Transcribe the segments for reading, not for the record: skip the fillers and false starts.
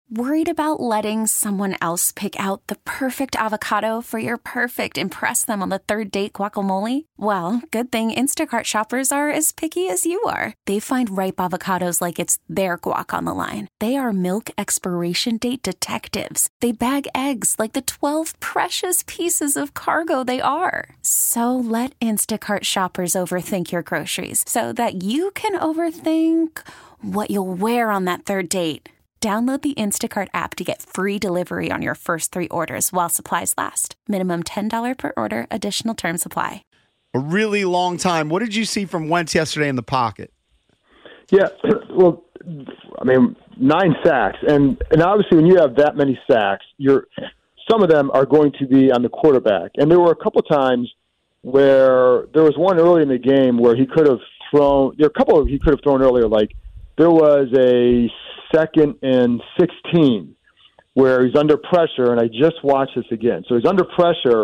Worried about letting someone else pick out the perfect avocado for your perfect impress them on the third date guacamole? Well, good thing Instacart shoppers are as picky as you are. They find ripe avocados like it's their guac on the line. They are milk expiration date detectives. They bag eggs like the 12 precious pieces of cargo they are. So let Instacart shoppers overthink your groceries so that you can overthink what you'll wear on that third date. Download the Instacart app to get free delivery on your first 3 orders while supplies last. Minimum $10 per order. Additional terms apply. A really long time. What did you see from Wentz yesterday in the pocket? Yeah, well, I mean, 9 sacks. And obviously when you have that many sacks, some of them are going to be on the quarterback. And there were a couple times where there was one early in the game where he could have thrown – there are a couple he could have thrown earlier, like there was a 2nd and 16 where he's under pressure, and I just watched this again. So he's under pressure,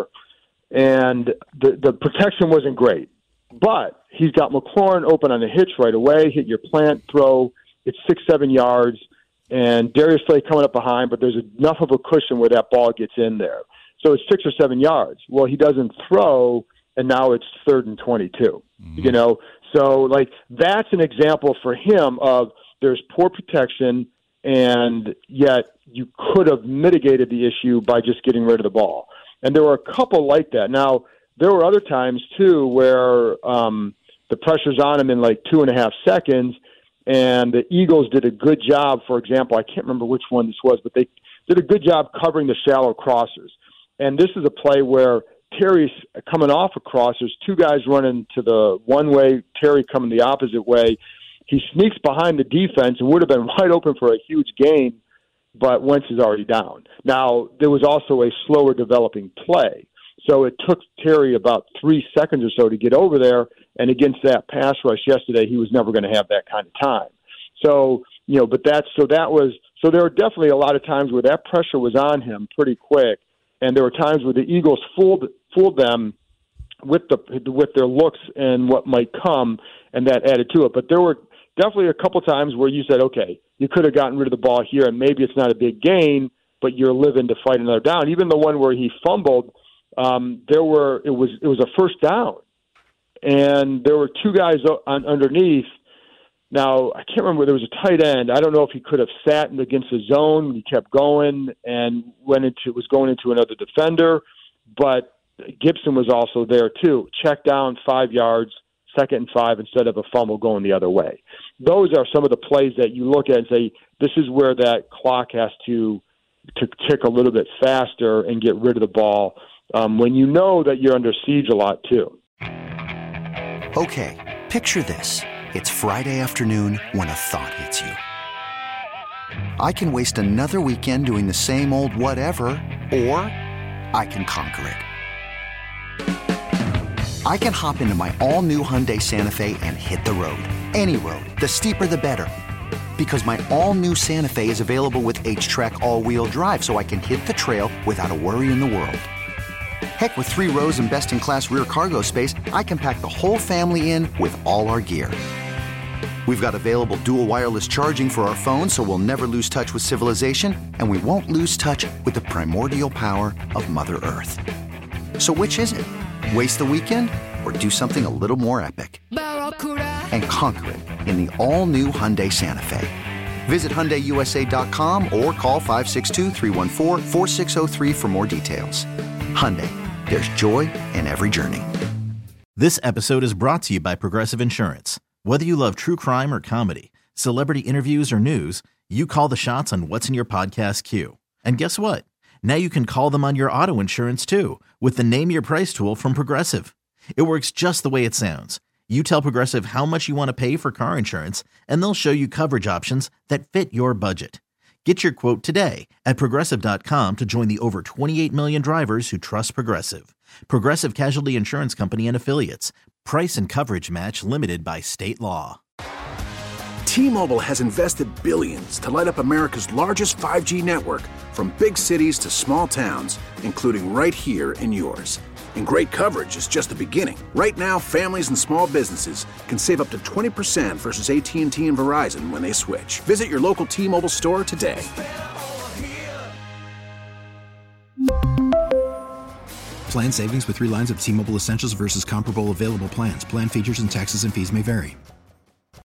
and the protection wasn't great. But he's got McLaurin open on the hitch right away, hit your plant throw. It's 6-7 yards, and Darius Slay coming up behind, but there's enough of a cushion where that ball gets in there. So it's 6 or 7 yards. Well, he doesn't throw, and now it's 3rd and 22. You know, so like that's an example for him of there's poor protection, and yet you could have mitigated the issue by just getting rid of the ball. And there were a couple like that. Now, there were other times, too, where the pressure's on him in like 2.5 seconds, and the Eagles did a good job. For example, I can't remember which one this was, but they did a good job covering the shallow crossers. And this is a play where Terry's coming off of crossers, 2 guys running to the one way, Terry coming the opposite way. He sneaks behind the defense and would have been wide open for a huge gain, but Wentz is already down. Now, there was also a slower developing play. So it took Terry about 3 seconds or so to get over there, and against that pass rush yesterday, he was never going to have that kind of time. So, you know, but so there were definitely a lot of times where that pressure was on him pretty quick, and there were times where the Eagles fooled them with their looks and what might come, and that added to it. But there were definitely a couple times where you said, okay, you could have gotten rid of the ball here, and maybe it's not a big gain, but you're living to fight another down. Even the one where he fumbled, it was a first down, and there were 2 guys underneath. Now, I can't remember, there was a tight end. I don't know if he could have sat against the zone. He kept going and was going into another defender, but Gibson was also there too. Check down 5 yards, 2nd and 5 instead of a fumble going the other way. Those are some of the plays that you look at and say, this is where that clock has to tick a little bit faster and get rid of the ball when you know that you're under siege a lot too. Okay, picture this. It's Friday afternoon when a thought hits you. I can waste another weekend doing the same old whatever, or I can conquer it. I can hop into my all-new Hyundai Santa Fe and hit the road. Any road. The steeper, the better. Because my all-new Santa Fe is available with H-Track all-wheel drive, so I can hit the trail without a worry in the world. Heck, with 3 rows and best-in-class rear cargo space, I can pack the whole family in with all our gear. We've got available dual wireless charging for our phones, so we'll never lose touch with civilization, and we won't lose touch with the primordial power of Mother Earth. So which is it? Waste the weekend or do something a little more epic? And conquer it in the all-new Hyundai Santa Fe. Visit HyundaiUSA.com or call 562-314-4603 for more details. Hyundai, there's joy in every journey. This episode is brought to you by Progressive Insurance. Whether you love true crime or comedy, celebrity interviews or news, you call the shots on what's in your podcast queue. And guess what? Now you can call them on your auto insurance too with the Name Your Price tool from Progressive. It works just the way it sounds. You tell Progressive how much you want to pay for car insurance, and they'll show you coverage options that fit your budget. Get your quote today at Progressive.com to join the over 28 million drivers who trust Progressive. Progressive Casualty Insurance Company and Affiliates. Price and coverage match limited by state law. T-Mobile has invested billions to light up America's largest 5G network, from big cities to small towns, including right here in yours. And great coverage is just the beginning. Right now, families and small businesses can save up to 20% versus AT&T and Verizon when they switch. Visit your local T-Mobile store today. Plan savings with 3 lines of T-Mobile Essentials versus comparable available plans. Plan features and taxes and fees may vary.